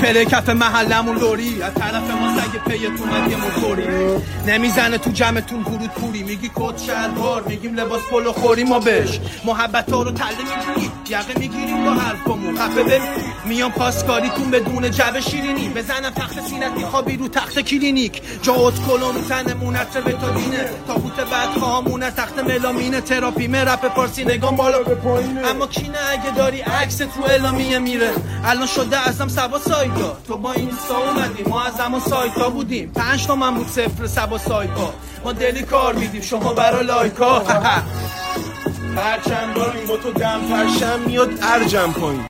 رپره کف محلمون لوری، از طرف ما سگ پیتون یه موتوری نمیزنه تو جمعتون ورود پوری. میگی کت شلوار، میگیم لباس پلو خوری، ما بهش محبتا رو تله میگیریم، یقه میگیریم با حرفمون خفه بمون. میام پاسکاریتون بدون جبه شیرینی، بزنم تخت سینت میخوابی رو تخت کلینیک. جاوت کلون رو تنمونت بتادینه، تابوت بعد خواهمونه تخت ملامینه. تراپیمه رپ فارسی نگام بالا به پایینه، اما کینه اگه داری عکس تو اعلامیه میره. الان شده ازم سبا سایدا، تو با اینستا اومدی، ما از اما سایتا بودیم. 5 تومن بود صفر سبا سایتا، ما دلی کار میدیم شما برا لایکا. هرچند داریم با تو دم پرشم میاد ارجم پایین.